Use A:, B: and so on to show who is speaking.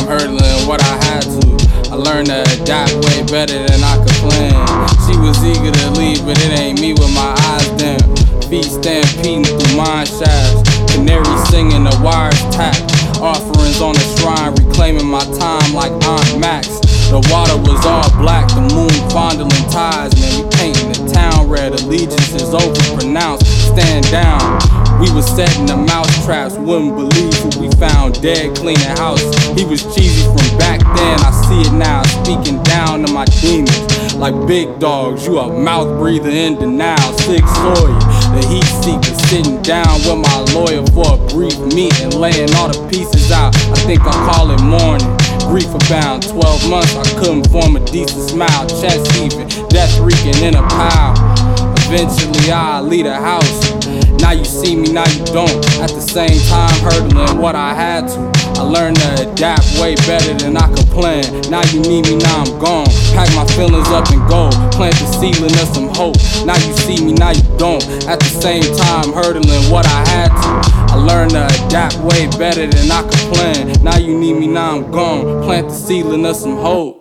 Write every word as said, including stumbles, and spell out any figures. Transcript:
A: time hurdling what I had to. I learned to adapt way better than I could plan. She was eager to leave, but it ain't me with my eyes dim. Feet stampeding through mine shafts. Canary singing, the wires tap. Offerings on the shrine, reclaiming my time like Aunt Max. The water was all black, the moon fondling ties. Man, we painting the town red, allegiance is overpronounced. Stand down. We was setting the mouse traps, wouldn't believe who we found dead cleaning house. He was cheesy from back then, I see it now, speaking down to my demons. Like big dogs, you a mouth breather in denial. Sick Sawyer, the heat seeker, sitting down with my lawyer for a brief meeting, laying all the pieces out. I think I'll call it morning. Grief abound, twelve months I couldn't form a decent smile. Chest heaving, death reeking in a pile. Eventually I'll leave the house. Now you see me, now you don't. At the same time hurdling what I had to. I learned to adapt way better than I could plan. Now you need me, now I'm gone. Pack my feelings up and go. Plant the seedling of some hope. Now you see me, now you don't. At the same time hurdling what I had to. I learned to adapt way better than I could plan. Now you need me, now I'm gone. Plant the seedling of some hope.